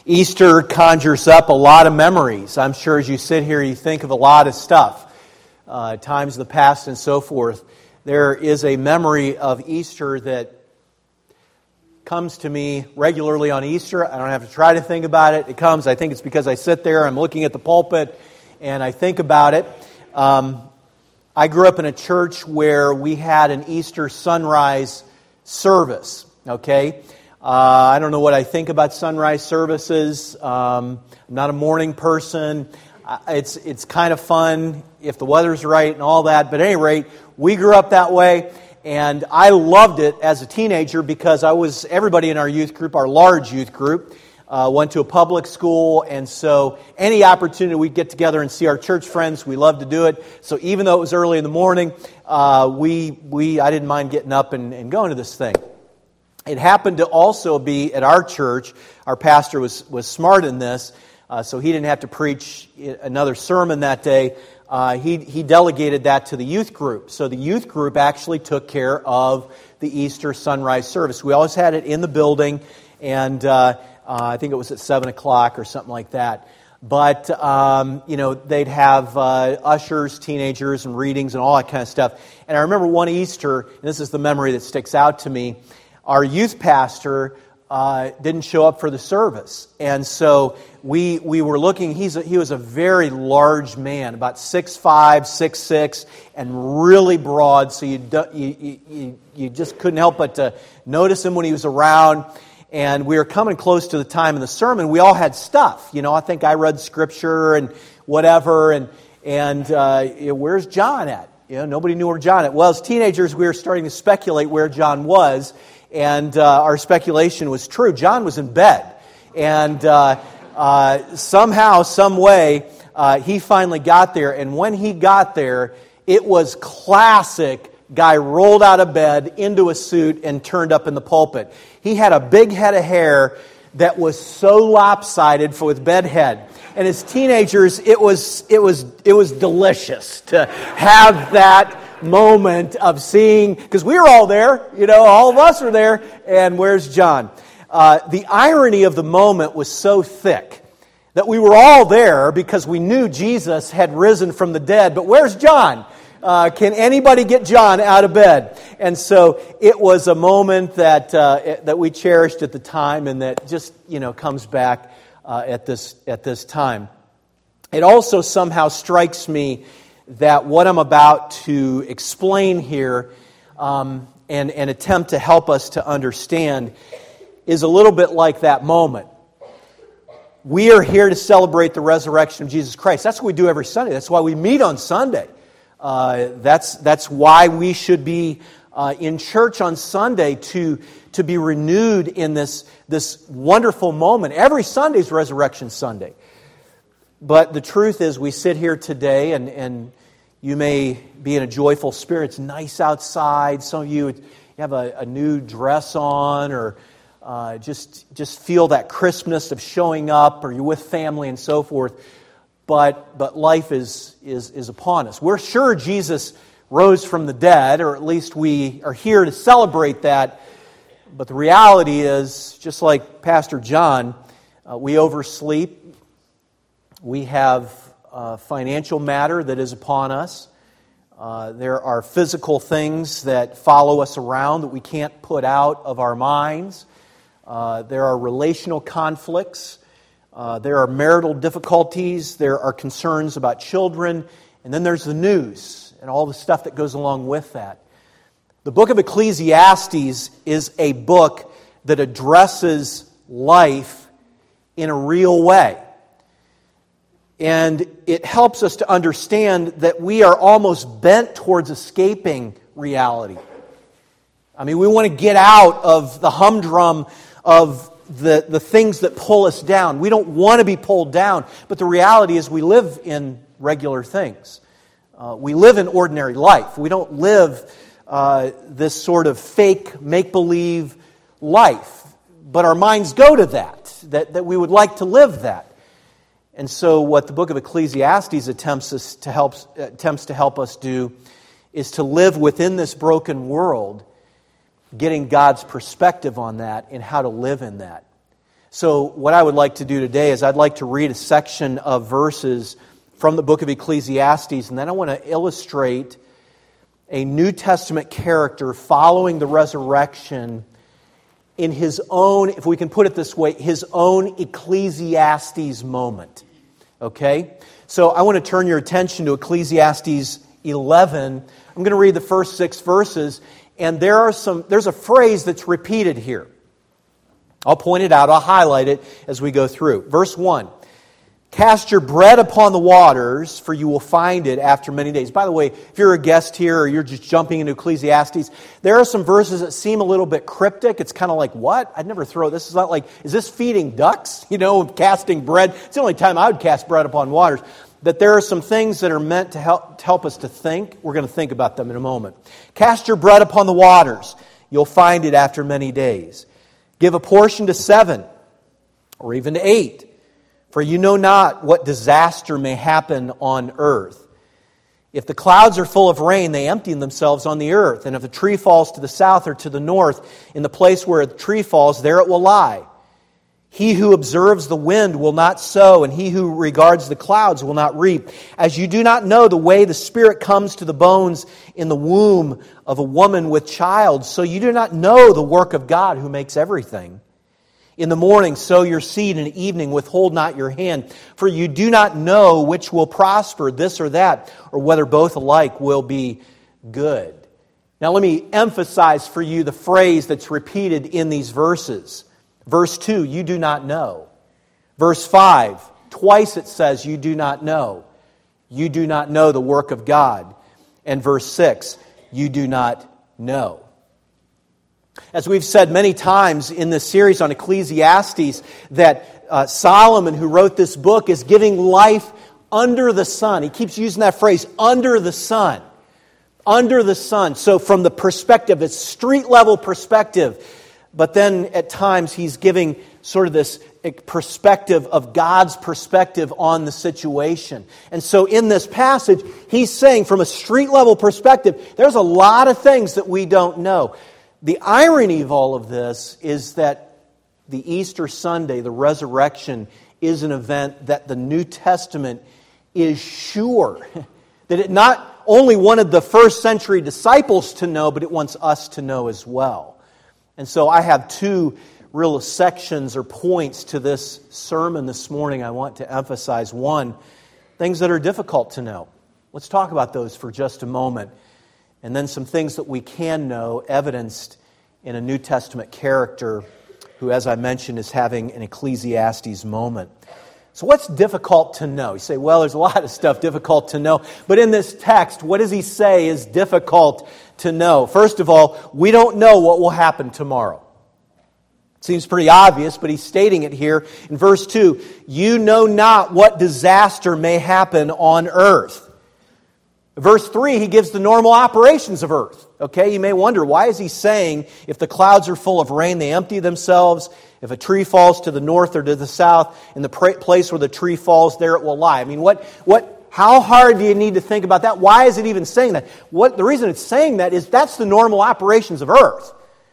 Easter conjures up a lot of memories. I'm sure as you sit here, you think of a lot of stuff, times of the past and so forth. There is a memory of Easter that comes to me regularly on Easter. I don't have to try to think about it. It comes. I think it's because I sit there, I'm looking at the pulpit, and I think about it. I grew up in a church where we had an Easter sunrise service, okay? I don't know what I think about sunrise services. I'm not a morning person. It's kind of fun if the weather's right and all that. But at any rate, we grew up that way, and I loved it as a teenager because everybody in our youth group, our large youth group, went to a public school, and so any opportunity we'd get together and see our church friends, we loved to do it. So even though it was early in the morning, I didn't mind getting up and going to this thing. It happened to also be at our church. Our pastor was smart in this, so he didn't have to preach another sermon that day. He delegated that to the youth group. So the youth group actually took care of the Easter sunrise service. We always had it in the building, and I think it was at 7 o'clock or something like that. But, they'd have ushers, teenagers, and readings and all that kind of stuff. And I remember one Easter, and this is the memory that sticks out to me, our youth pastor didn't show up for the service. And so we were looking, he was a very large man, about 6'5", 6'6", and really broad, so you just couldn't help but to notice him when he was around. And we were coming close to the time of the sermon. We all had stuff. I think I read Scripture and whatever, and where's John at? Nobody knew where John at. Well, as teenagers, we were starting to speculate where John was. And our speculation was true. John was in bed. And somehow, some way, he finally got there. And when he got there, it was classic. Guy rolled out of bed into a suit and turned up in the pulpit. He had a big head of hair that was so lopsided with bedhead. And as teenagers, it was delicious to have that moment of seeing, because we were all there, all of us were there, and where's John? The irony of the moment was so thick that we were all there because we knew Jesus had risen from the dead, but where's John? Can anybody get John out of bed? And so it was a moment that we cherished at the time, and that just comes back at this time. It also somehow strikes me that what I'm about to explain here and attempt to help us to understand is a little bit like that moment. We are here to celebrate the resurrection of Jesus Christ. That's what we do every Sunday. That's why we meet on Sunday. That's why we should be in church on Sunday to be renewed in this wonderful moment. Every Sunday is Resurrection Sunday. But the truth is, we sit here today, and you may be in a joyful spirit. It's nice outside. Some of you have a new dress on, or just feel that crispness of showing up, or you're with family and so forth. But life is upon us. We're sure Jesus rose from the dead, or at least we are here to celebrate that. But the reality is, just like Pastor John, we oversleep. We have financial matter that is upon us. There are physical things that follow us around that we can't put out of our minds. There are relational conflicts. There are marital difficulties. There are concerns about children. And then there's the news and all the stuff that goes along with that. The book of Ecclesiastes is a book that addresses life in a real way. And it helps us to understand that we are almost bent towards escaping reality. I mean, we want to get out of the humdrum of the things that pull us down. We don't want to be pulled down, but the reality is we live in regular things. We live in ordinary life. We don't live this sort of fake, make-believe life, but our minds go to that we would like to live that. And so what the book of Ecclesiastes attempts to help us do is to live within this broken world, getting God's perspective on that and how to live in that. So what I would like to do today is I'd like to read a section of verses from the book of Ecclesiastes, and then I want to illustrate a New Testament character following the resurrection in his own, if we can put it this way, his own Ecclesiastes moment. Okay? So I want to turn your attention to Ecclesiastes 11. I'm going to read the first 6 verses, and there's a phrase that's repeated here. I'll point it out, I'll highlight it as we go through. Verse 1. Cast your bread upon the waters, for you will find it after many days. By the way, if you're a guest here or you're just jumping into Ecclesiastes, there are some verses that seem a little bit cryptic. It's kind of like, what? I'd never throw this. Is not like, is this feeding ducks? Casting bread. It's the only time I would cast bread upon waters. That there are some things that are meant to help us to think. We're going to think about them in a moment. Cast your bread upon the waters. You'll find it after many days. Give a portion to 7 or even to 8. For you know not what disaster may happen on earth. If the clouds are full of rain, they empty themselves on the earth. And if a tree falls to the south or to the north, in the place where the tree falls, there it will lie. He who observes the wind will not sow, and he who regards the clouds will not reap. As you do not know the way the Spirit comes to the bones in the womb of a woman with child, so you do not know the work of God who makes everything. In the morning sow your seed, in the evening withhold not your hand. For you do not know which will prosper, this or that, or whether both alike will be good. Now let me emphasize for you the phrase that's repeated in these verses. Verse 2, you do not know. Verse 5, twice it says you do not know. You do not know the work of God. And verse 6, you do not know. As we've said many times in this series on Ecclesiastes, that Solomon, who wrote this book, is giving life under the sun. He keeps using that phrase, under the sun. Under the sun. So from the perspective, it's street level perspective. But then at times he's giving sort of this perspective of God's perspective on the situation. And so in this passage, he's saying from a street level perspective, there's a lot of things that we don't know. The irony of all of this is that the Easter Sunday, the resurrection, is an event that the New Testament is sure that it not only wanted the first century disciples to know, but it wants us to know as well. And so I have 2 real sections or points to this sermon this morning I want to emphasize. One, things that are difficult to know. Let's talk about those for just a moment. And then some things that we can know, evidenced in a New Testament character who, as I mentioned, is having an Ecclesiastes moment. So what's difficult to know? You say, well, there's a lot of stuff difficult to know. But in this text, what does he say is difficult to know? First of all, we don't know what will happen tomorrow. It seems pretty obvious, but he's stating it here in verse 2. You know not what disaster may happen on earth. Verse 3, he gives the normal operations of earth. Okay, you may wonder, why is he saying, if the clouds are full of rain, they empty themselves? If a tree falls to the north or to the south, in the place where the tree falls, there it will lie. I mean, how hard do you need to think about that? Why is it even saying that? The reason it's saying that is that's the normal operations of earth.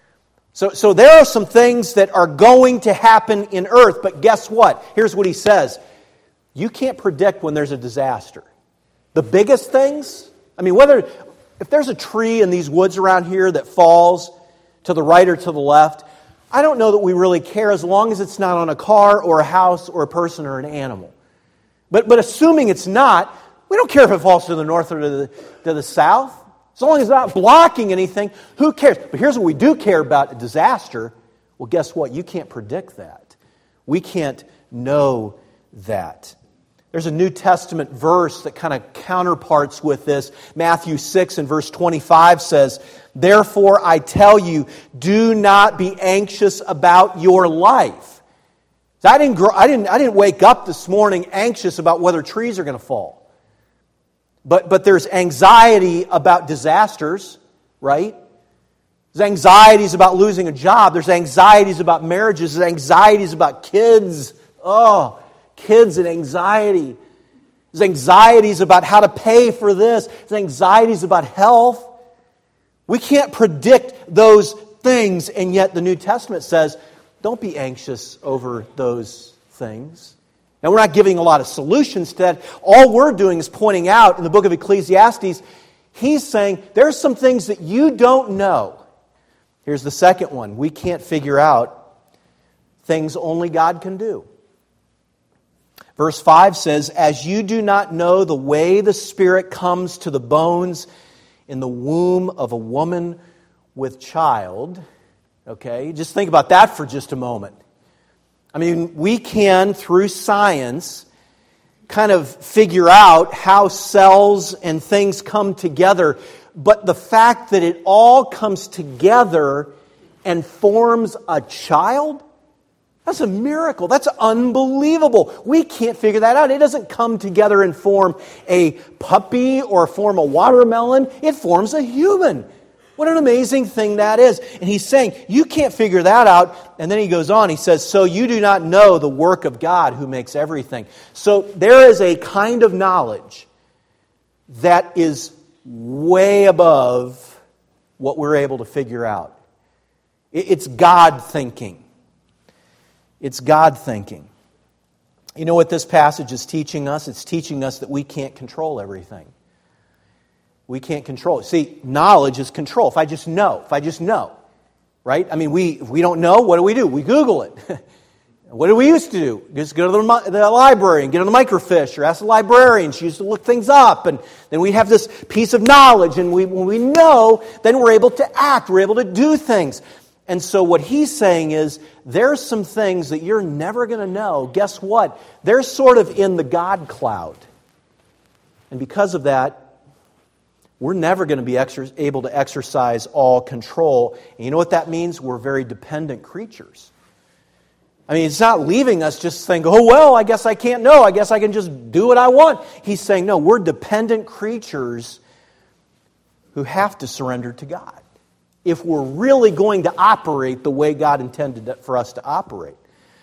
So there are some things that are going to happen in earth, but guess what? Here's what he says. You can't predict when there's a disaster. The biggest things, if there's a tree in these woods around here that falls to the right or to the left, I don't know that we really care as long as it's not on a car or a house or a person or an animal. But assuming it's not, we don't care if it falls to the north or to the south. As long as it's not blocking anything, who cares? But here's what we do care about, a disaster. Well, guess what? You can't predict that. We can't know that. There's a New Testament verse that kind of counterparts with this. Matthew 6 and verse 25 says, therefore I tell you, do not be anxious about your life. I didn't wake up this morning anxious about whether trees are going to fall. But there's anxiety about disasters, right? There's anxieties about losing a job. There's anxieties about marriages. There's anxieties about kids. Oh, kids and anxiety. There's anxieties about how to pay for this. There's anxieties about health. We can't predict those things, and yet the New Testament says, Don't be anxious over those things. Now, we're not giving a lot of solutions to that. All we're doing is pointing out in the book of Ecclesiastes, he's saying there's some things that you don't know. Here's the second one. We can't figure out things only God can do. Verse 5 says, as you do not know the way the Spirit comes to the bones in the womb of a woman with child. Okay, just think about that for just a moment. I mean, we can, through science, kind of figure out how cells and things come together, but the fact that it all comes together and forms a child, that's a miracle. That's unbelievable. We can't figure that out. It doesn't come together and form a puppy or form a watermelon. It forms a human. What an amazing thing that is. And he's saying, you can't figure that out. And then he goes on, he says, so you do not know the work of God who makes everything. So there is a kind of knowledge that is way above what we're able to figure out. It's God thinking. It's God thinking. You know what this passage is teaching us? It's teaching us that we can't control everything. We can't control it. See, knowledge is control. If I just know, right? I mean, if we don't know, what do? We Google it. What do we used to do? Just go to the library and get on the microfiche or ask the librarian. She used to look things up, and then we have this piece of knowledge, and when we know, then we're able to act. We're able to do things. And so what he's saying is, there's some things that you're never going to know. Guess what? They're sort of in the God cloud. And because of that, we're never going to be able to exercise all control. And you know what that means? We're very dependent creatures. I mean, it's not leaving us just saying, oh, well, I guess I can't know. I guess I can just do what I want. He's saying, no, we're dependent creatures who have to surrender to God if we're really going to operate the way God intended for us to operate.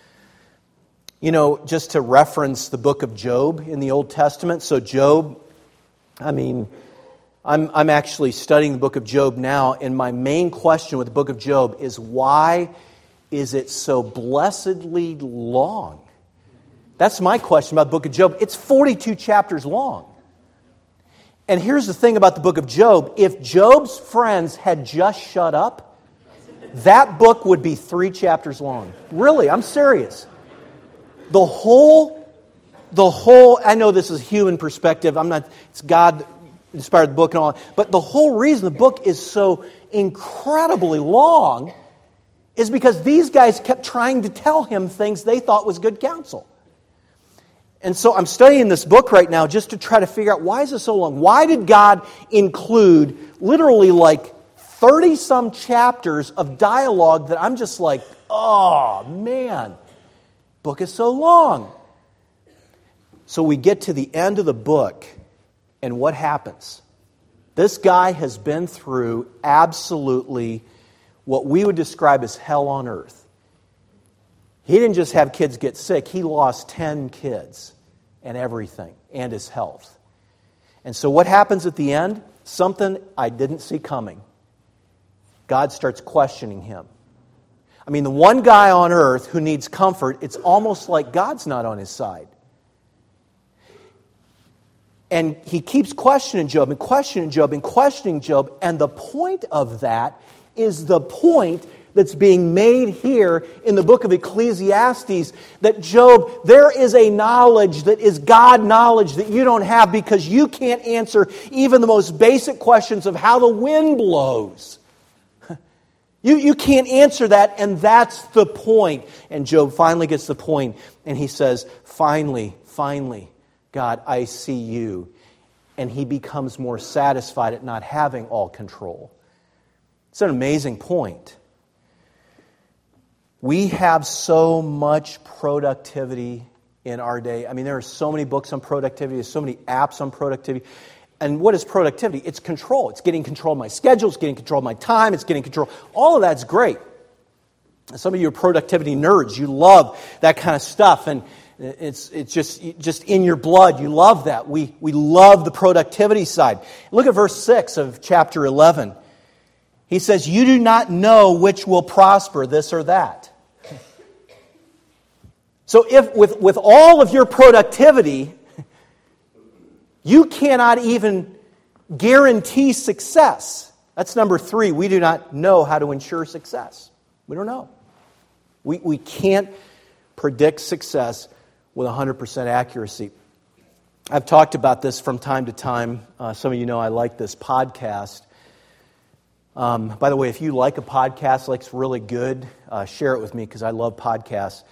You know, just to reference the book of Job in the Old Testament. So Job, I mean, I'm actually studying the book of Job now, and my main question with the book of Job is, why is it so blessedly long? That's my question about the book of Job. It's 42 chapters long. And here's the thing about the book of Job. If Job's friends had just shut up, that book would be 3 chapters long. Really, I'm serious. The whole, I know this is human perspective. It's God inspired the book and all, but the whole reason the book is so incredibly long is because these guys kept trying to tell him things they thought was good counsel. And so I'm studying this book right now just to try to figure out, why is it so long? Why did God include literally like 30-some chapters of dialogue that I'm just like, oh man, book is so long. So we get to the end of the book, and what happens? This guy has been through absolutely what we would describe as hell on earth. He didn't just have kids get sick. He lost 10 kids and everything, and his health. And so what happens at the end? Something I didn't see coming. God starts questioning him. I mean, the one guy on earth who needs comfort, it's almost like God's not on his side. And he keeps questioning Job and questioning Job and questioning Job. And the point of that is the point that's being made here in the book of Ecclesiastes, that Job, there is a knowledge that is God knowledge that you don't have, because you can't answer even the most basic questions of how the wind blows. You can't answer that, and that's the point. And Job finally gets the point, and he says, finally, God, I see you. And he becomes more satisfied at not having all control. It's an amazing point. We have so much productivity in our day. I mean, there are so many books on productivity. There's so many apps on productivity. And what is productivity? It's control. It's getting control of my schedule. It's getting control of my time. It's getting control. All of that's great. Some of you are productivity nerds. You love that kind of stuff. And it's just in your blood. You love that. We love the productivity side. Look at verse 6 of chapter 11. He says, you do not know which will prosper, this or that. So if with all of your productivity, you cannot even guarantee success. That's number 3. We do not know how to ensure success. We don't know. We can't predict success with 100% accuracy. I've talked about this from time to time. Some of you know I like this podcast. By the way, if you like a podcast, like it's really good, share it with me because I love podcasts.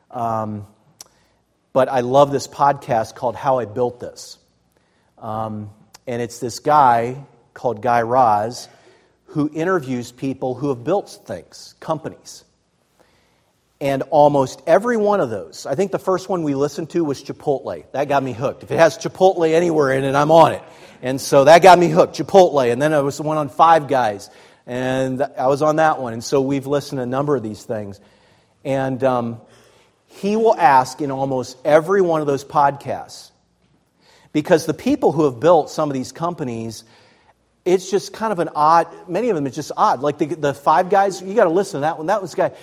But I love this podcast called How I Built This. And it's this guy called Guy Raz who interviews people who have built things, companies. And almost every one of those, I think the first one we listened to was Chipotle. That got me hooked. If it has Chipotle anywhere in it, I'm on it. And so that got me hooked, Chipotle. And then there was the one on Five Guys. And I was on that one. And so we've listened to a number of these things. And he will ask in almost every one of those podcasts, because the people who have built some of these companies, it's just kind of an odd, many of them it's just odd. Like the Five Guys, you got to listen to that one. That was the guy,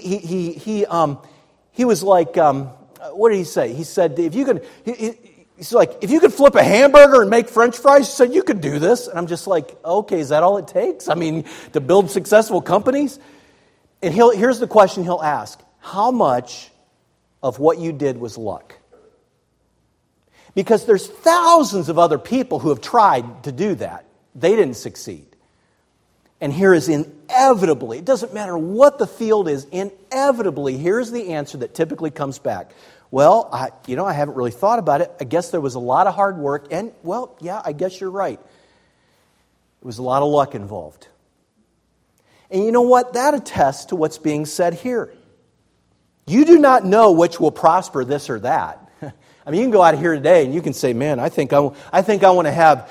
he was like, what did he say? He said, if you could, he's like, if you could flip a hamburger and make French fries, he said, you could do this. And I'm just like, okay, is that all it takes? I mean, to build successful companies? And here's the question he'll ask. How much of what you did was luck? Because there's thousands of other people who have tried to do that. They didn't succeed. And here is inevitably, it doesn't matter what the field is, inevitably, here's the answer that typically comes back. Well, I haven't really thought about it. I guess there was a lot of hard work, and, well, yeah, I guess you're right. There was a lot of luck involved. And you know what? That attests to what's being said here. You do not know which will prosper, this or that. I mean, you can go out of here today and you can say, man, I think I want to have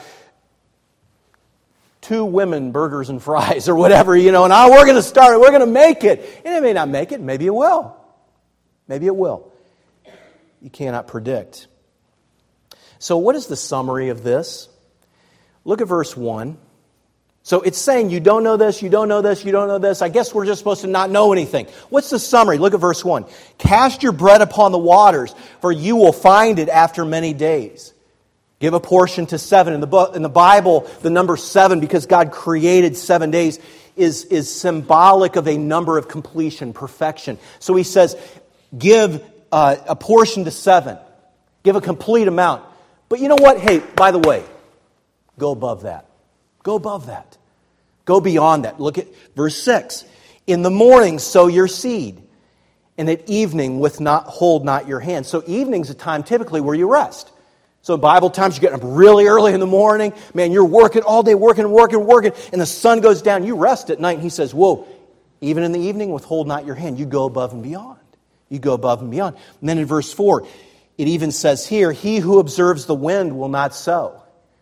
2 women burgers and fries or whatever, and we're going to start it, we're going to make it. And it may not make it, maybe it will. Maybe it will. You cannot predict. So what is the summary of this? Look at verse 1. So it's saying you don't know this, you don't know this, you don't know this. I guess we're just supposed to not know anything. What's the summary? Look at verse 1. Cast your bread upon the waters, for you will find it after many days. Give a portion to 7. In the Bible, the number 7, because God created 7 days, is symbolic of a number of completion, perfection. So he says, give a portion to 7. Give a complete amount. But you know what? Hey, by the way, go above that. Go above that. Go beyond that. Look at verse 6. In the morning sow your seed, and at evening hold not your hand. So evening's a time typically where you rest. So in Bible times, you're getting up really early in the morning. Man, you're working all day, working, and the sun goes down. You rest at night, and he says, whoa, even in the evening, withhold not your hand. You go above and beyond. You go above and beyond. And then in verse 4, it even says here, he who observes the wind will not sow.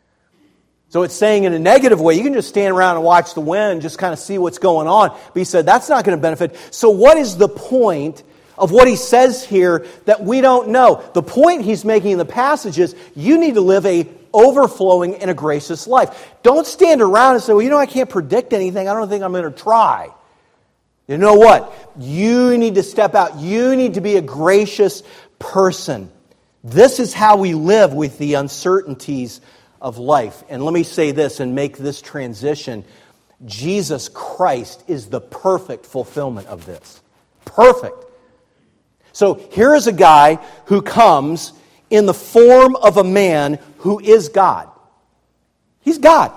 So it's saying in a negative way, you can just stand around and watch the wind, just kind of see what's going on. But he said, that's not going to benefit. So what is the point of what he says here that we don't know? The point he's making in the passage is you need to live a overflowing and a gracious life. Don't stand around and say, well, I can't predict anything. I don't think I'm going to try. You know what? You need to step out. You need to be a gracious person. This is how we live with the uncertainties of life. And let me say this and make this transition. Jesus Christ is the perfect fulfillment of this. Perfect. So here is a guy who comes in the form of a man who is God. He's God.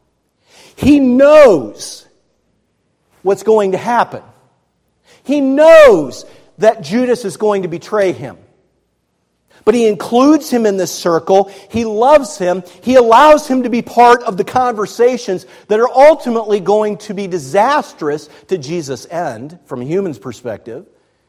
He knows what's going to happen. He knows that Judas is going to betray him. But he includes him in this circle. He loves him. He allows him to be part of the conversations that are ultimately going to be disastrous to Jesus' end, from a human's perspective.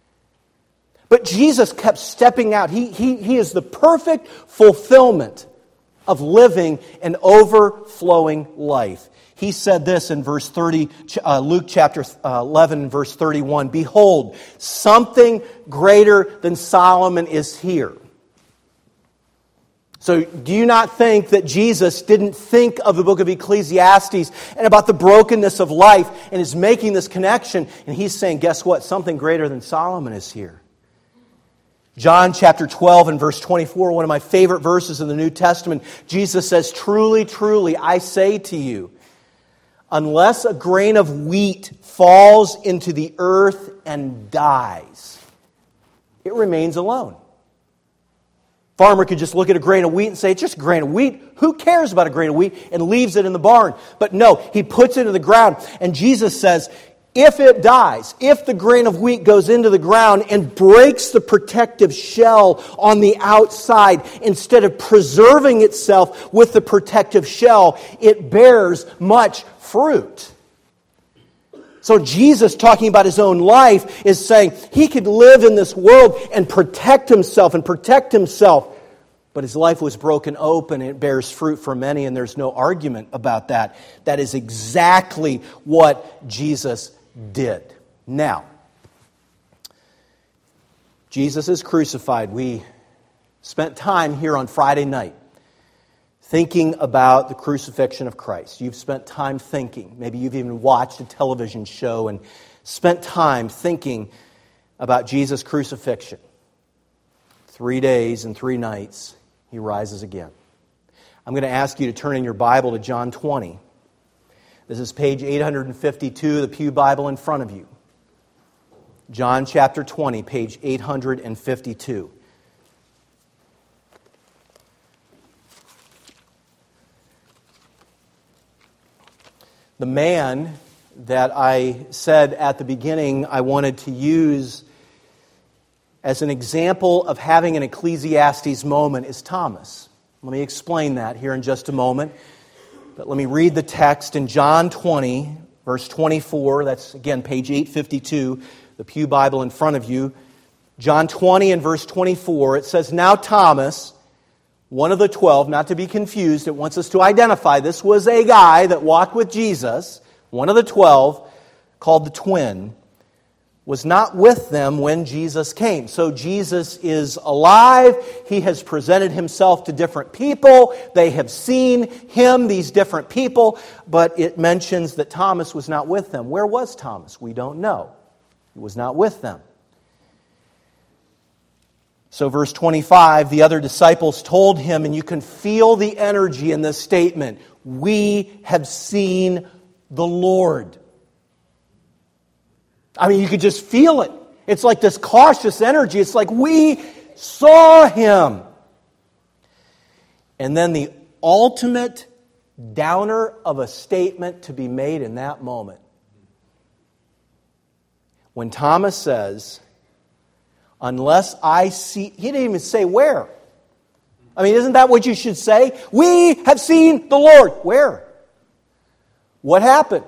But Jesus kept stepping out. He is the perfect fulfillment of living an overflowing life. He said this in verse 30, Luke chapter 11, verse 31. Behold, something greater than Solomon is here. So do you not think that Jesus didn't think of the book of Ecclesiastes and about the brokenness of life and is making this connection? And he's saying, guess what? Something greater than Solomon is here. John chapter 12 and verse 24, one of my favorite verses in the New Testament, Jesus says, "Truly, truly, I say to you, unless a grain of wheat falls into the earth and dies, it remains alone." Farmer could just look at a grain of wheat and say, "It's just a grain of wheat. Who cares about a grain of wheat?" and leaves it in the barn. But no, he puts it in the ground. And Jesus says, if it dies, if the grain of wheat goes into the ground and breaks the protective shell on the outside, instead of preserving itself with the protective shell, it bears much fruit. So Jesus, talking about his own life, is saying he could live in this world and protect himself, but his life was broken open and it bears fruit for many, and there's no argument about that. That is exactly what Jesus did. Now, Jesus is crucified. We spent time here on Friday night thinking about the crucifixion of Christ. You've spent time thinking. Maybe you've even watched a television show and spent time thinking about Jesus' crucifixion. 3 days and 3 nights, he rises again. I'm going to ask you to turn in your Bible to John 20. This is page 852, the Pew Bible in front of you. John chapter 20, page 852. The man that I said at the beginning I wanted to use as an example of having an Ecclesiastes moment is Thomas. Let me explain that here in just a moment. But let me read the text in John 20, verse 24. That's, again, page 852, the Pew Bible in front of you. John 20 and verse 24, it says, "Now Thomas, one of the 12, not to be confused, it wants us to identify, this was a guy that walked with Jesus, one of the 12, called the twin, was not with them when Jesus came." So Jesus is alive. He has presented himself to different people. They have seen him, these different people, but it mentions that Thomas was not with them. Where was Thomas? We don't know. He was not with them. So verse 25, the other disciples told him, and you can feel the energy in this statement, "We have seen the Lord." I mean, you could just feel it. It's like this cautious energy. It's like, we saw him. And then the ultimate downer of a statement to be made in that moment. When Thomas says, "Unless I see," he didn't even say where. I mean, isn't that what you should say? "We have seen the Lord." Where? What happened?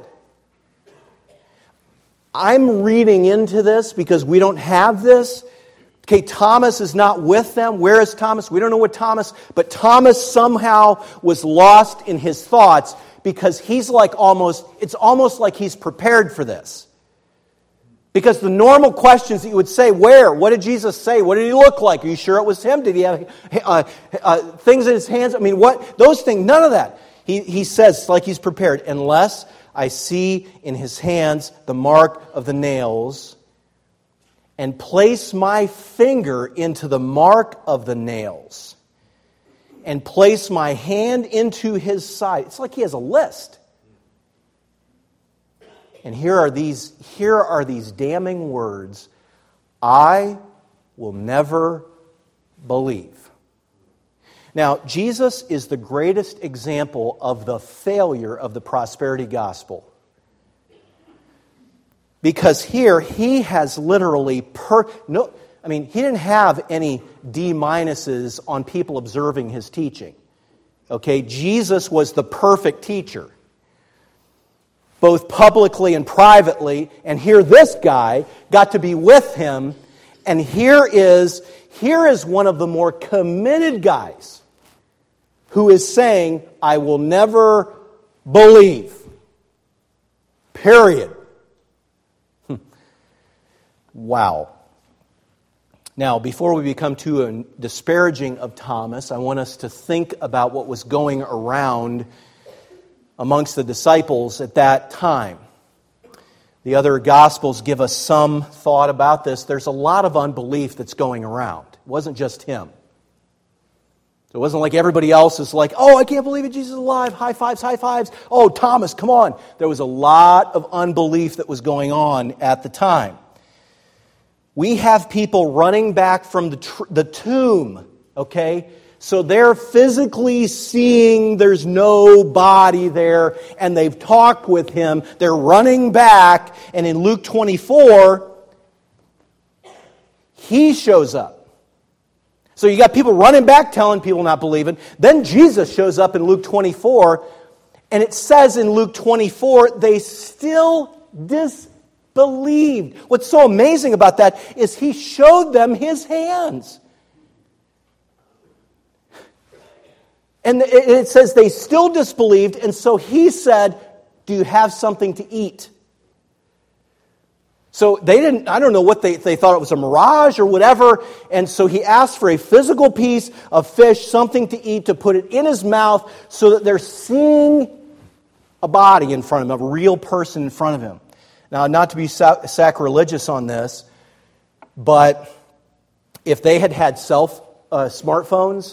I'm reading into this because we don't have this. Okay, Thomas is not with them. Where is Thomas? We don't know what Thomas, but Thomas somehow was lost in his thoughts because he's like it's almost like he's prepared for this. Because the normal questions that you would say, where? What did Jesus say? What did he look like? Are you sure it was him? Did he have things in his hands? I mean, what? Those things, none of that. He says, like he's prepared, "Unless I see in his hands the mark of the nails, and place my finger into the mark of the nails, and place my hand into his side." It's like he has a list. And here are these damning words, "I will never believe." Now, Jesus is the greatest example of the failure of the prosperity gospel. Because here, he has literally he didn't have any D-minuses on people observing his teaching. Okay, Jesus was the perfect teacher, both publicly and privately, and here this guy got to be with him, and here is one of the more committed guys who is saying, "I will never believe." Period. Wow. Now, before we become too disparaging of Thomas, I want us to think about what was going around amongst the disciples at that time. The other Gospels give us some thought about this. There's a lot of unbelief that's going around. wasn't just him. So it wasn't like everybody else is like, oh, I can't believe it, Jesus is alive. High fives, high fives. Oh, Thomas, come on. There was a lot of unbelief that was going on at the time. We have people running back from the tomb, okay? So they're physically seeing there's no body there, and they've talked with him. They're running back, and in Luke 24, he shows up. So you got people running back telling people not believing. Then Jesus shows up in Luke 24, and it says in Luke 24, they still disbelieved. What's so amazing about that is he showed them his hands. And it says they still disbelieved, and so he said, do you have something to eat? So they didn't, I don't know what they thought it was a mirage or whatever, and so he asked for a physical piece of fish, something to eat, to put it in his mouth so that they're seeing a body in front of him, a real person in front of him. Now, not to be sacrilegious on this, but if they had smartphones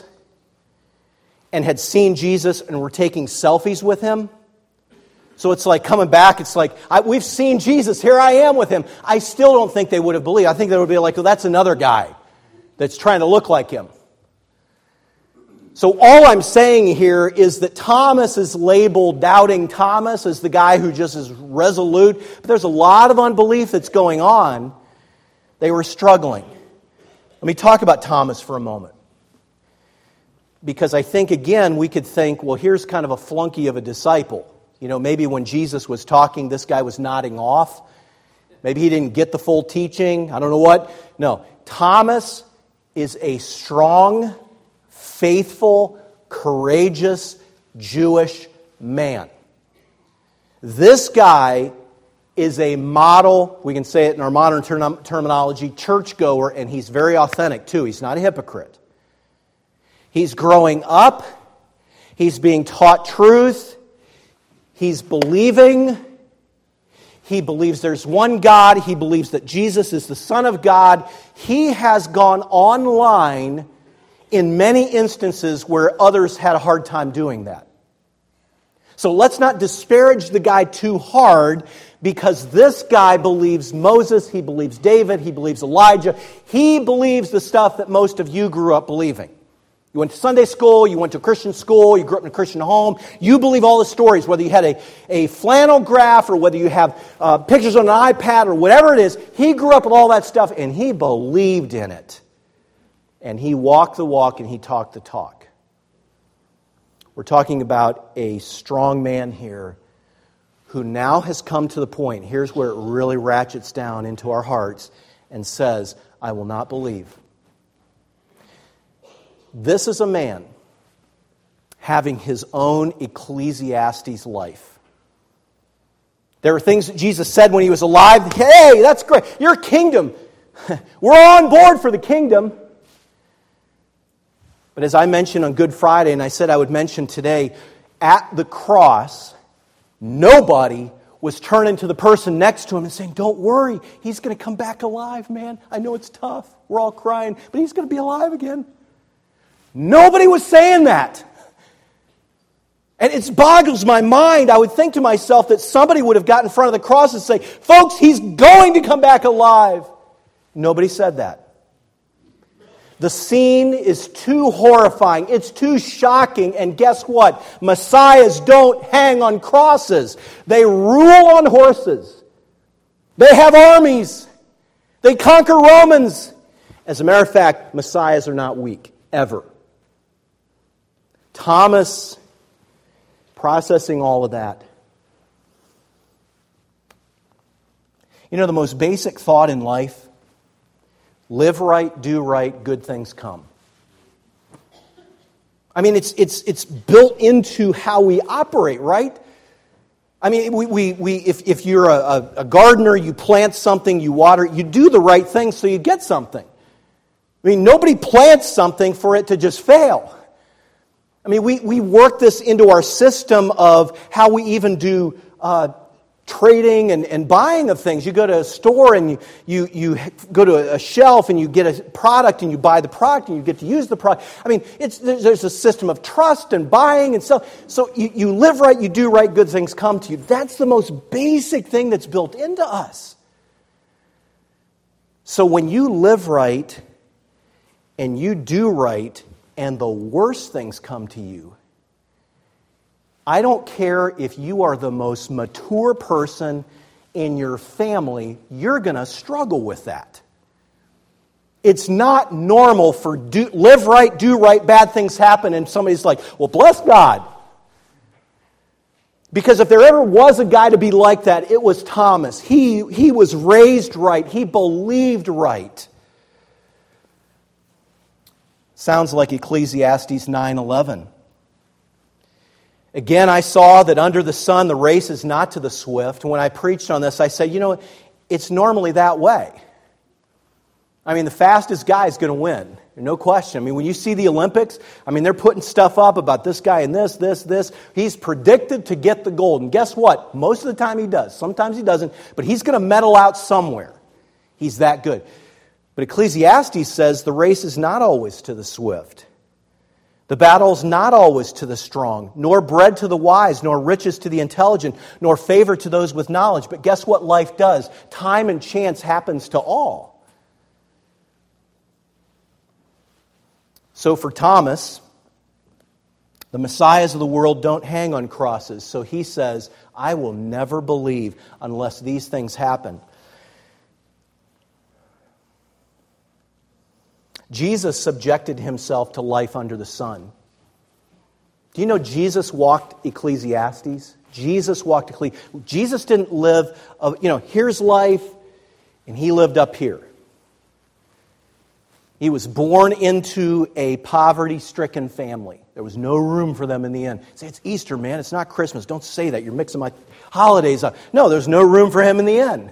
and had seen Jesus and were taking selfies with him, so it's like coming back, it's like, we've seen Jesus, here I am with him. I still don't think they would have believed. I think they would be like, well, that's another guy that's trying to look like him. So all I'm saying here is that Thomas is labeled Doubting Thomas as the guy who just is resolute. But there's a lot of unbelief that's going on. They were struggling. Let me talk about Thomas for a moment. Because I think, again, we could think, well, here's kind of a flunky of a disciple. You know, maybe when Jesus was talking, this guy was nodding off. Maybe he didn't get the full teaching. I don't know what. No, Thomas is a strong, faithful, courageous Jewish man. This guy is a model, we can say it in our modern terminology, churchgoer, and he's very authentic too. He's not a hypocrite. He's growing up. He's being taught truth. He's believing. He believes there's one God. He believes that Jesus is the Son of God. He has gone online in many instances where others had a hard time doing that. So let's not disparage the guy too hard, because this guy believes Moses, he believes David, he believes Elijah. He believes the stuff that most of you grew up believing. You went to Sunday school, you went to Christian school, you grew up in a Christian home. You believe all the stories, whether you had a flannel graph or whether you have pictures on an iPad or whatever it is. He grew up with all that stuff and he believed in it. And he walked the walk and he talked the talk. We're talking about a strong man here who now has come to the point, here's where it really ratchets down into our hearts and says, I will not believe. This is a man having his own Ecclesiastes life. There are things that Jesus said when he was alive. Hey, that's great. Your kingdom. We're on board for the kingdom. But as I mentioned on Good Friday, and I said I would mention today, at the cross, nobody was turning to the person next to him and saying, don't worry, he's going to come back alive, man. I know it's tough. We're all crying, but he's going to be alive again. Nobody was saying that. And it boggles my mind. I would think to myself that somebody would have got in front of the cross and say, folks, he's going to come back alive. Nobody said that. The scene is too horrifying. It's too shocking. And guess what? Messiahs don't hang on crosses. They rule on horses. They have armies. They conquer Romans. As a matter of fact, Messiahs are not weak, ever. Thomas, processing all of that. You know, the most basic thought in life, live right, do right, good things come. I mean, it's built into how we operate, right? I mean, if you're a gardener, you plant something, you water, you do the right thing so you get something. I mean, nobody plants something for it to just fail. I mean, we work this into our system of how we even do trading and buying of things. You go to a store and you go to a shelf and you get a product and you buy the product and you get to use the product. I mean, there's a system of trust and buying and so you live right, you do right, good things come to you. That's the most basic thing that's built into us. So when you live right and you do right and the worst things come to you, I don't care if you are the most mature person in your family, you're going to struggle with that. It's not normal for live right, do right, bad things happen, and somebody's like, well, bless God. Because if there ever was a guy to be like that, it was Thomas. He was raised right. He believed right. Sounds like Ecclesiastes 9:11. Again, I saw that under the sun the race is not to the swift. When I preached on this, I said, it's normally that way. I mean, the fastest guy is going to win. No question. I mean, when you see the Olympics, they're putting stuff up about this guy and this. He's predicted to get the gold. And guess what? Most of the time he does. Sometimes he doesn't. But he's going to medal out somewhere. He's that good. But Ecclesiastes says the race is not always to the swift. The battle's not always to the strong, nor bread to the wise, nor riches to the intelligent, nor favor to those with knowledge. But guess what life does? Time and chance happens to all. So for Thomas, the messiahs of the world don't hang on crosses. So he says, I will never believe unless these things happen. Jesus subjected himself to life under the sun. Do you know Jesus walked Ecclesiastes? Jesus didn't live, here's life, and he lived up here. He was born into a poverty-stricken family. There was no room for them in the inn. Say, it's Easter, man. It's not Christmas. Don't say that. You're mixing my holidays up. No, there's no room for him in the inn.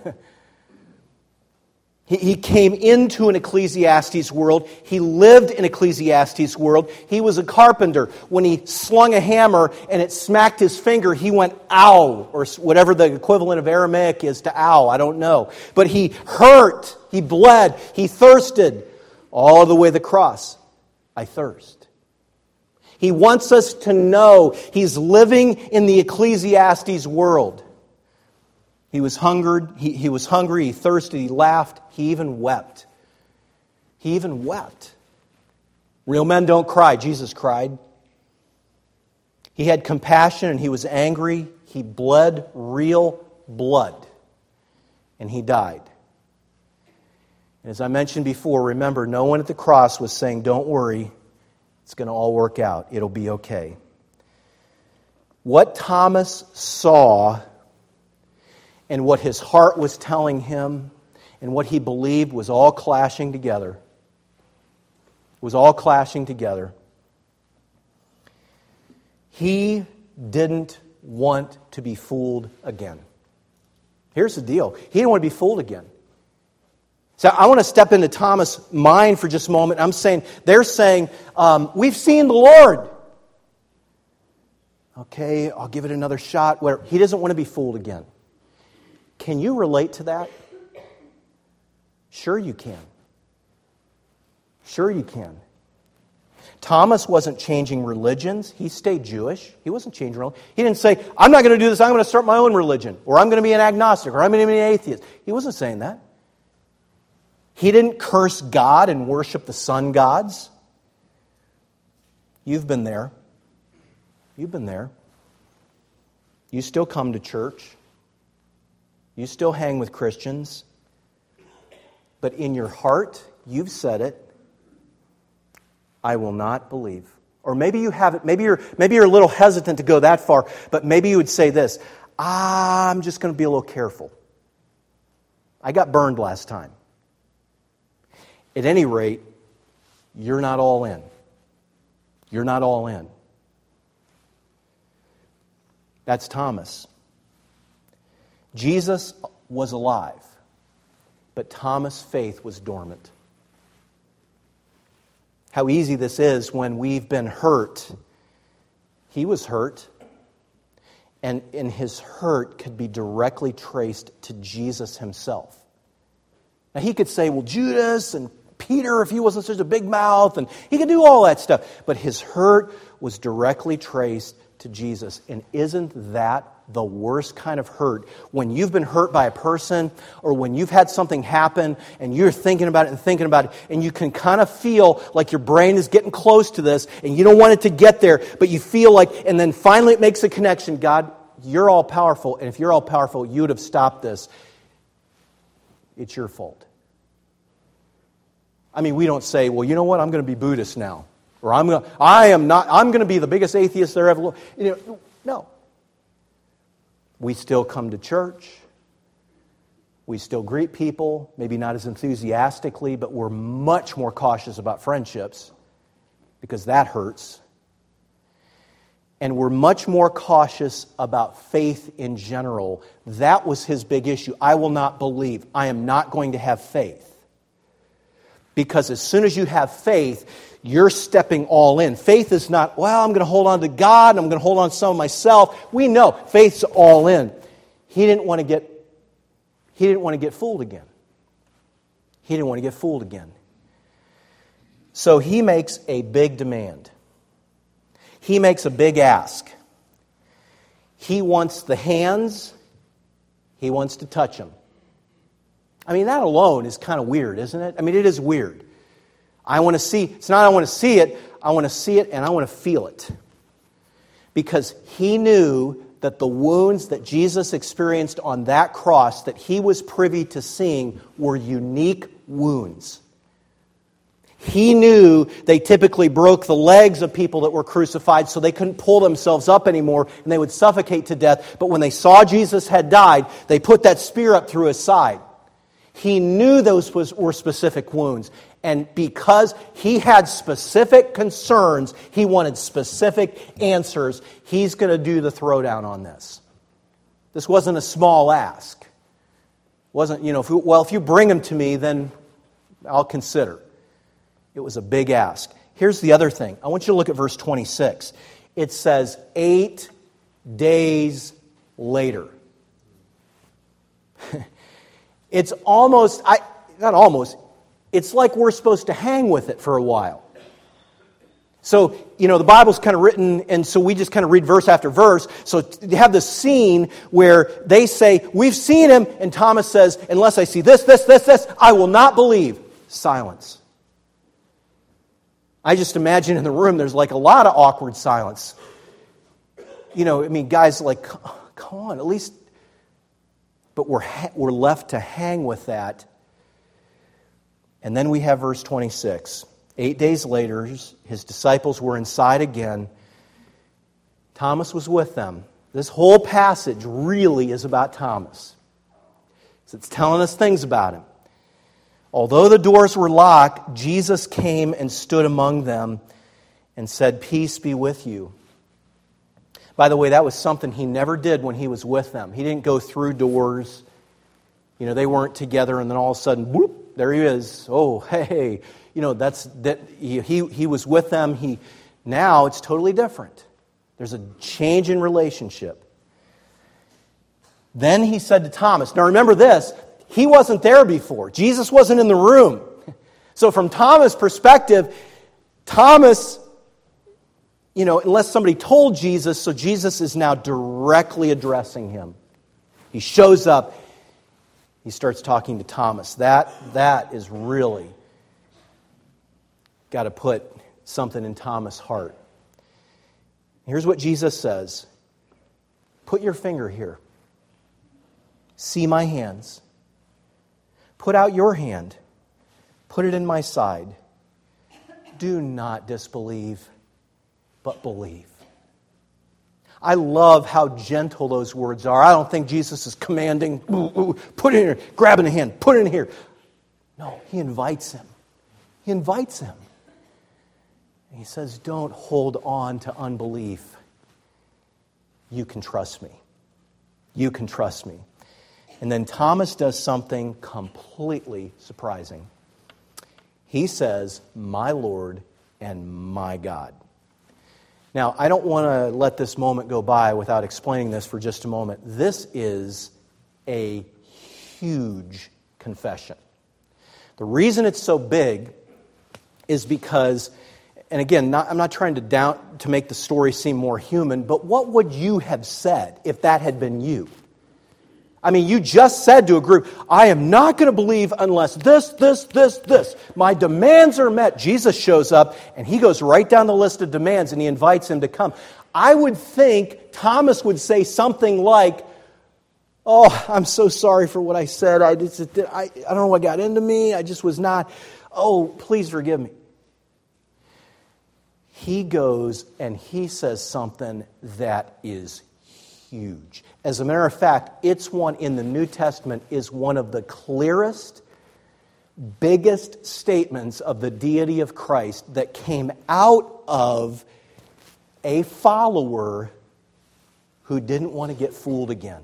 He came into an Ecclesiastes world. He lived in Ecclesiastes world. He was a carpenter. When he slung a hammer and it smacked his finger, he went, ow, or whatever the equivalent of Aramaic is to ow, I don't know. But he hurt, he bled, he thirsted, all the way to the cross. I thirst. He wants us to know he's living in the Ecclesiastes world. He was hungry, he thirsted, he laughed, he even wept. He even wept. Real men don't cry. Jesus cried. He had compassion and he was angry. He bled real blood. And he died. And as I mentioned before, remember, no one at the cross was saying, don't worry, it's going to all work out. It'll be okay. What Thomas saw and what his heart was telling him and what he believed was all clashing together. It was all clashing together. He didn't want to be fooled again. Here's the deal. He didn't want to be fooled again. So I want to step into Thomas' mind for just a moment. They're saying, we've seen the Lord. Okay, I'll give it another shot. He doesn't want to be fooled again. Can you relate to that? Sure you can. Sure you can. Thomas wasn't changing religions. He stayed Jewish. He wasn't changing religion. He didn't say, I'm not going to do this. I'm going to start my own religion. Or I'm going to be an agnostic. Or I'm going to be an atheist. He wasn't saying that. He didn't curse God and worship the sun gods. You've been there. You've been there. You still come to church. You still hang with Christians. But in your heart, you've said it, I will not believe. Or maybe you haven't. Maybe you're a little hesitant to go that far, but maybe you would say this, I'm just going to be a little careful. I got burned last time. At any rate, you're not all in. You're not all in. That's Thomas. Jesus was alive, but Thomas' faith was dormant. How easy this is when we've been hurt. He was hurt, And his hurt could be directly traced to Jesus himself. Now he could say, well, Judas and Peter, if he wasn't such a big mouth, and he could do all that stuff. But his hurt was directly traced to Jesus. And isn't that the worst kind of hurt? When you've been hurt by a person, or when you've had something happen and you're thinking about it, and you can kind of feel like your brain is getting close to this and you don't want it to get there, but you feel like, and then finally it makes a connection. God, you're all powerful, and if you're all powerful, you would have stopped this. It's your fault. I mean, we don't say, well, you know what, I'm going to be Buddhist now. Or I'm going to be the biggest atheist there ever was. No. We still come to church. We still greet people, maybe not as enthusiastically, but we're much more cautious about friendships because that hurts. And we're much more cautious about faith in general. That was his big issue. I will not believe. I am not going to have faith. Because as soon as you have faith, you're stepping all in. Faith is not, well, I'm going to hold on to God, and I'm going to hold on to some of myself. We know faith's all in. He didn't want to get fooled again. He didn't want to get fooled again. So he makes a big demand. He makes a big ask. He wants the hands. He wants to touch them. I mean, that alone is kind of weird, isn't it? I mean, it is weird. I want to see, it's not I want to see it and I want to feel it. Because he knew that the wounds that Jesus experienced on that cross that he was privy to seeing were unique wounds. He knew they typically broke the legs of people that were crucified so they couldn't pull themselves up anymore and they would suffocate to death. But when they saw Jesus had died, they put that spear up through his side. He knew those were specific wounds. And because he had specific concerns, he wanted specific answers, he's going to do the throwdown on this. This wasn't a small ask. It wasn't, if you bring him to me, then I'll consider. It was a big ask. Here's the other thing. I want you to look at verse 26. It says, 8 days later. It's it's like we're supposed to hang with it for a while. So, the Bible's kind of written, and so we just kind of read verse after verse. So you have this scene where they say, we've seen him, and Thomas says, unless I see this, I will not believe. Silence. I just imagine in the room there's like a lot of awkward silence. Guys like, come on, at least. But we're left to hang with that. And then we have verse 26. 8 days later, his disciples were inside again. Thomas was with them. This whole passage really is about Thomas. It's telling us things about him. Although the doors were locked, Jesus came and stood among them and said, "Peace be with you." By the way, that was something he never did when he was with them. He didn't go through doors. They weren't together and then all of a sudden, whoop, there he is. Oh, hey. He was with them. Now it's totally different. There's a change in relationship. Then he said to Thomas, now remember this, he wasn't there before. Jesus wasn't in the room. So from Thomas' perspective, Thomas, unless somebody told Jesus, so Jesus is now directly addressing him. He shows up. He starts talking to Thomas. That is really got to put something in Thomas' heart. Here's what Jesus says. Put your finger here. See my hands. Put out your hand. Put it in my side. Do not disbelieve, but believe. I love how gentle those words are. I don't think Jesus is commanding, put it in here, grabbing a hand, put it in here. No, he invites him. He invites him. And he says, don't hold on to unbelief. You can trust me. You can trust me. And then Thomas does something completely surprising. He says, my Lord and my God. Now, I don't want to let this moment go by without explaining this for just a moment. This is a huge confession. The reason it's so big is because, and again, I'm not trying to make the story seem more human, but what would you have said if that had been you? I mean, you just said to a group, I am not going to believe unless this. My demands are met. Jesus shows up, and he goes right down the list of demands, and he invites him to come. I would think Thomas would say something like, oh, I'm so sorry for what I said. I don't know what got into me. I just was not. Oh, please forgive me. He goes and he says something that is huge. As a matter of fact, it's one in the New Testament is one of the clearest, biggest statements of the deity of Christ that came out of a follower who didn't want to get fooled again.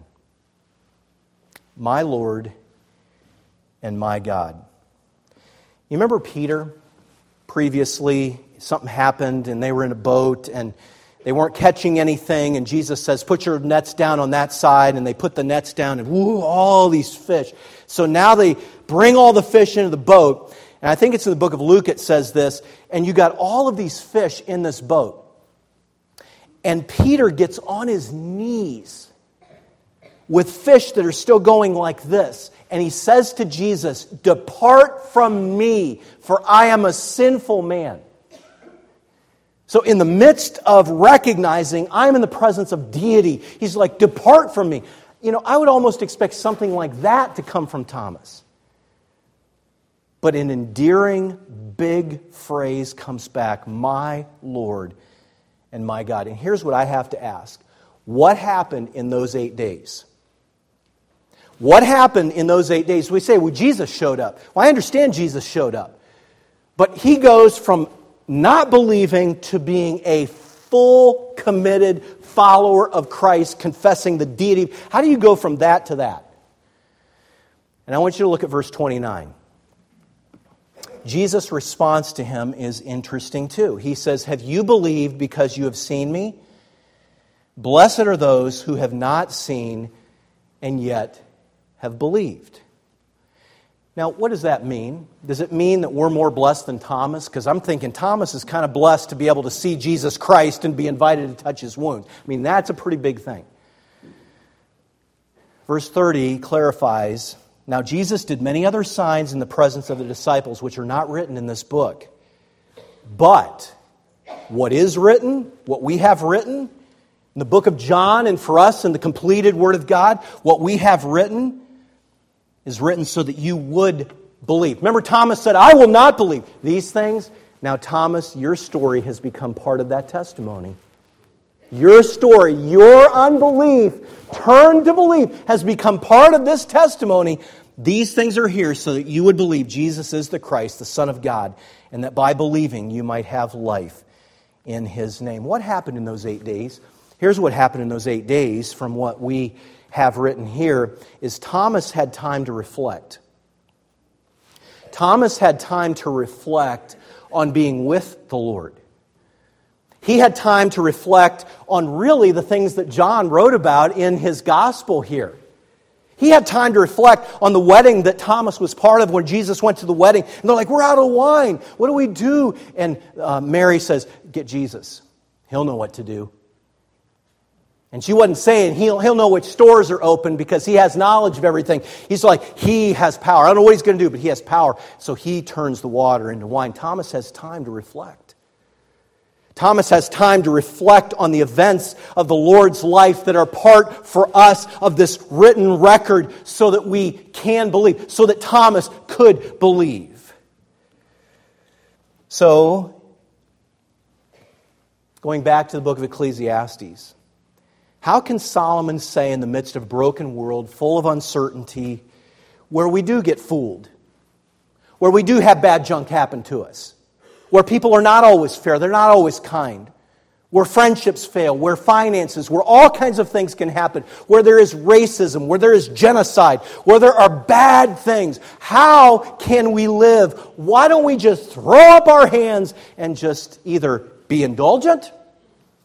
My Lord and my God. You remember Peter? Previously, something happened and they were in a boat and they weren't catching anything, and Jesus says, put your nets down on that side, and they put the nets down, and all these fish. So now they bring all the fish into the boat, and I think it's in the book of Luke it says this, and you got all of these fish in this boat. And Peter gets on his knees with fish that are still going like this, and he says to Jesus, depart from me, for I am a sinful man. So in the midst of recognizing I'm in the presence of deity, he's like, depart from me. You know, I would almost expect something like that to come from Thomas. But an endearing, big phrase comes back, my Lord and my God. And here's what I have to ask. What happened in those 8 days? What happened in those 8 days? We say, well, Jesus showed up. Well, I understand Jesus showed up. But he goes from not believing to being a full, committed follower of Christ, confessing the deity. How do you go from that to that? And I want you to look at verse 29. Jesus' response to him is interesting too. He says, have you believed because you have seen me? Blessed are those who have not seen and yet have believed. Now, what does that mean? Does it mean that we're more blessed than Thomas? Because I'm thinking Thomas is kind of blessed to be able to see Jesus Christ and be invited to touch his wound. I mean, that's a pretty big thing. Verse 30 clarifies, now Jesus did many other signs in the presence of the disciples, which are not written in this book. But what is written, what we have written, in the book of John and for us in the completed Word of God, what we have written is written so that you would believe. Remember, Thomas said, I will not believe these things. Now, Thomas, your story has become part of that testimony. Your story, your unbelief, turned to belief, has become part of this testimony. These things are here so that you would believe Jesus is the Christ, the Son of God, and that by believing you might have life in His name. What happened in those 8 days? Here's what happened in those 8 days from what we have written here is Thomas had time to reflect. Thomas had time to reflect on being with the Lord. He had time to reflect on really the things that John wrote about in his gospel here. He had time to reflect on the wedding that Thomas was part of when Jesus went to the wedding. And they're like, we're out of wine. What do we do? And Mary says, get Jesus. He'll know what to do. And she wasn't saying he'll know which stores are open because he has knowledge of everything. He's like, he has power. I don't know what he's going to do, but he has power. So he turns the water into wine. Thomas has time to reflect. Thomas has time to reflect on the events of the Lord's life that are part for us of this written record so that we can believe, so that Thomas could believe. So, going back to the book of Ecclesiastes, how can Solomon say in the midst of a broken world, full of uncertainty, where we do get fooled, where we do have bad junk happen to us, where people are not always fair, they're not always kind, where friendships fail, where finances, where all kinds of things can happen, where there is racism, where there is genocide, where there are bad things. How can we live? Why don't we just throw up our hands and just either be indulgent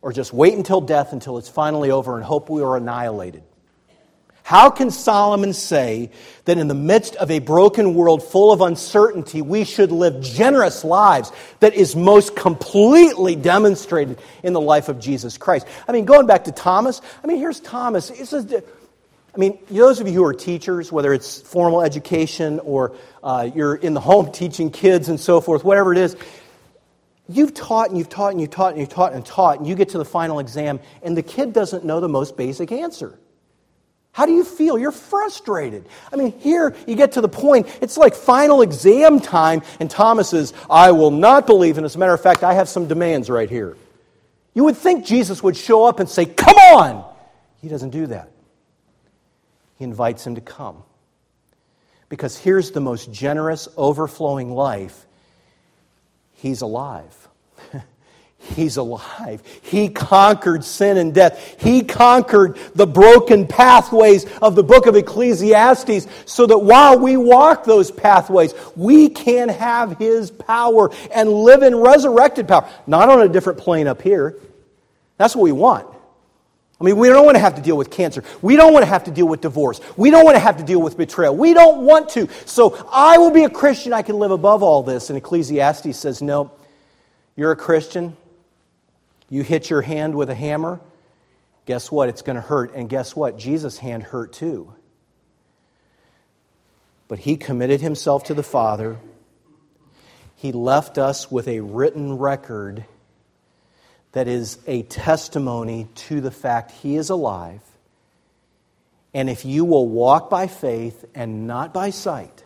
or just wait until death, until it's finally over and hope we are annihilated? How can Solomon say that in the midst of a broken world full of uncertainty, we should live generous lives that is most completely demonstrated in the life of Jesus Christ? I mean, going back to Thomas, here's Thomas. Those of you who are teachers, whether it's formal education or you're in the home teaching kids and so forth, whatever it is, you've taught and you've taught and you've taught and you've taught and taught, and you get to the final exam, and the kid doesn't know the most basic answer. How do you feel? You're frustrated. Here you get to the point, it's like final exam time, and Thomas says, I will not believe, and as a matter of fact, I have some demands right here. You would think Jesus would show up and say, come on! He doesn't do that. He invites him to come. Because here's the most generous, overflowing life. He's alive. He's alive. He conquered sin and death. He conquered the broken pathways of the book of Ecclesiastes so that while we walk those pathways, we can have His power and live in resurrected power. Not on a different plane up here. That's what we want. We don't want to have to deal with cancer. We don't want to have to deal with divorce. We don't want to have to deal with betrayal. We don't want to. So I will be a Christian. I can live above all this. And Ecclesiastes says, no, you're a Christian. You hit your hand with a hammer, guess what? It's going to hurt. And guess what? Jesus' hand hurt too. But He committed Himself to the Father. He left us with a written record that is a testimony to the fact He is alive. And if you will walk by faith and not by sight,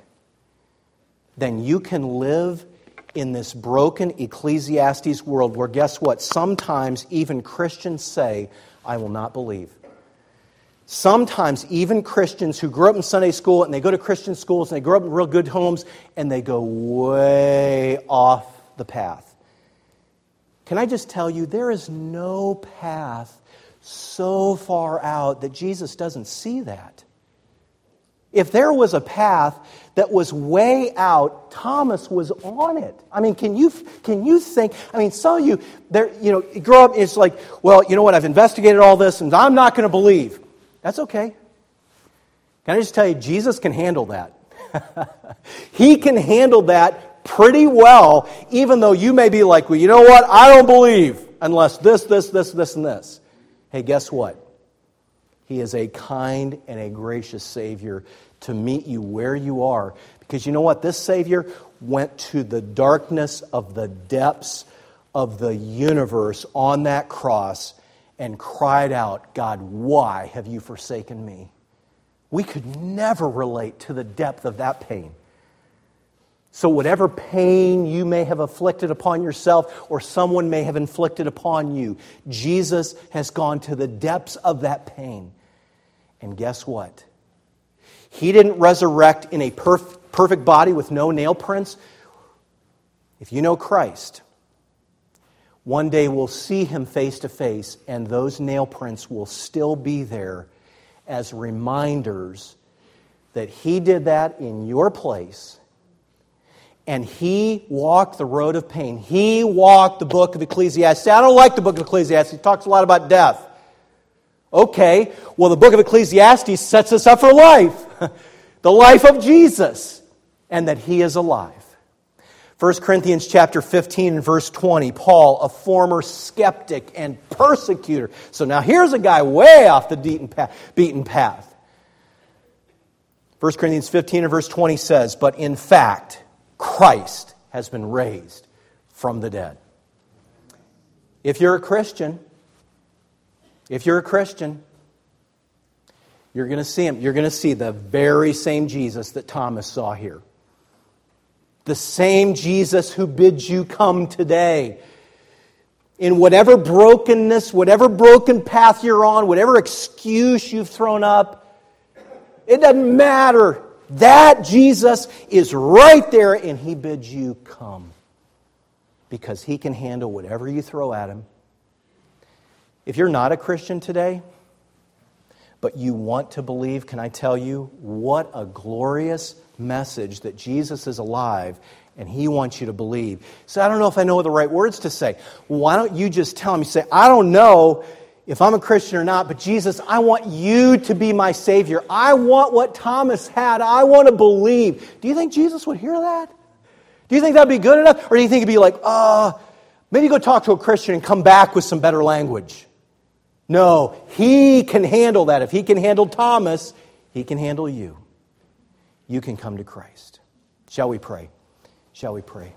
then you can live in this broken Ecclesiastes world where, guess what? Sometimes even Christians say, I will not believe. Sometimes even Christians who grew up in Sunday school and they go to Christian schools and they grow up in real good homes and they go way off the path. Can I just tell you, there is no path so far out that Jesus doesn't see that. If there was a path that was way out, Thomas was on it. Can you think? Some of you, you grow up. It's like, well, you know what? I've investigated all this, and I'm not going to believe. That's okay. Can I just tell you, Jesus can handle that. He can handle that pretty well, even though you may be like, well, you know what? I don't believe unless this, and this. Hey, guess what? He is a kind and a gracious Savior to meet you where you are. Because you know what? This Savior went to the darkness of the depths of the universe on that cross and cried out, God, why have you forsaken me? We could never relate to the depth of that pain. So whatever pain you may have afflicted upon yourself or someone may have inflicted upon you, Jesus has gone to the depths of that pain. And guess what? He didn't resurrect in a perfect body with no nail prints. If you know Christ, one day we'll see Him face to face, and those nail prints will still be there as reminders that He did that in your place. And He walked the road of pain. He walked the book of Ecclesiastes. I don't like the book of Ecclesiastes. It talks a lot about death. Okay, well, the book of Ecclesiastes sets us up for life. The life of Jesus. And that He is alive. 1 Corinthians chapter 15 and verse 20. Paul, a former skeptic and persecutor. So now here's a guy way off the beaten path. 1 Corinthians 15 and verse 20 says, but in fact, Christ has been raised from the dead. If you're a Christian, you're going to see Him. You're going to see the very same Jesus that Thomas saw here. The same Jesus who bids you come today. In whatever brokenness, whatever broken path you're on, whatever excuse you've thrown up, it doesn't matter. That Jesus is right there and He bids you come. Because He can handle whatever you throw at Him. If you're not a Christian today, but you want to believe, can I tell you what a glorious message that Jesus is alive And He wants you to believe. So I don't know if I know the right words to say. Why don't you just tell Him, you say, I don't know if I'm a Christian or not, but Jesus, I want You to be my Savior. I want what Thomas had. I want to believe. Do you think Jesus would hear that? Do you think that would be good enough? Or do you think it'd be like, maybe go talk to a Christian and come back with some better language? No, He can handle that. If He can handle Thomas, He can handle you. You can come to Christ. Shall we pray? Shall we pray?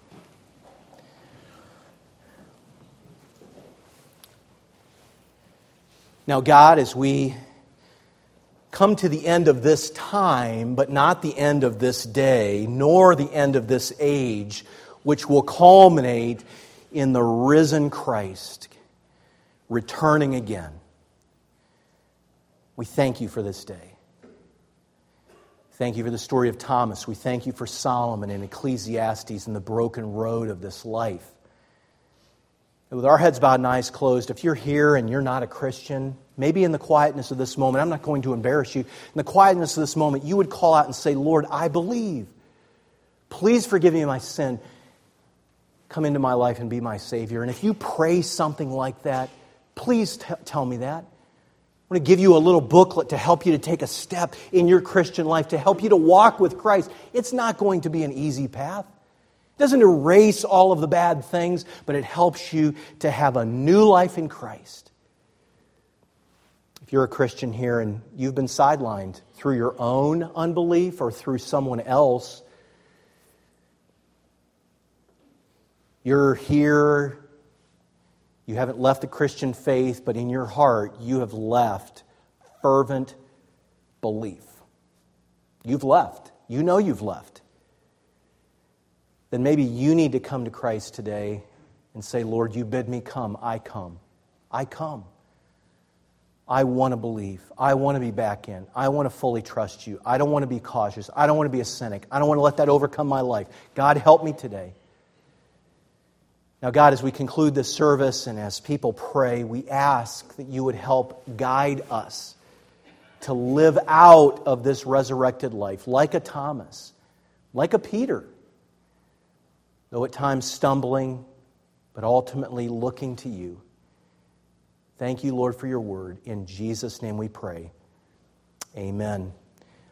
Now, God, as we come to the end of this time, but not the end of this day, nor the end of this age, which will culminate in the risen Christ returning again, we thank You for this day. Thank You for the story of Thomas. We thank You for Solomon and Ecclesiastes and the broken road of this life. And with our heads bowed and eyes closed, if you're here and you're not a Christian, maybe in the quietness of this moment, I'm not going to embarrass you, in the quietness of this moment, you would call out and say, Lord, I believe. Please forgive me my sin. Come into my life and be my Savior. And if you pray something like that, please tell me that. I want to give you a little booklet to help you to take a step in your Christian life, to help you to walk with Christ. It's not going to be an easy path. It doesn't erase all of the bad things, but it helps you to have a new life in Christ. If you're a Christian here and you've been sidelined through your own unbelief or through someone else, you're here, you haven't left the Christian faith, but in your heart you have left fervent belief. You've left. You know you've left. Then maybe you need to come to Christ today and say, Lord, You bid me come. I come. I come. I want to believe. I want to be back in. I want to fully trust You. I don't want to be cautious. I don't want to be a cynic. I don't want to let that overcome my life. God, help me today. Now, God, as we conclude this service and as people pray, we ask that You would help guide us to live out of this resurrected life like a Thomas, like a Peter, though at times stumbling, but ultimately looking to You. Thank You, Lord, for Your word. In Jesus' name we pray. Amen.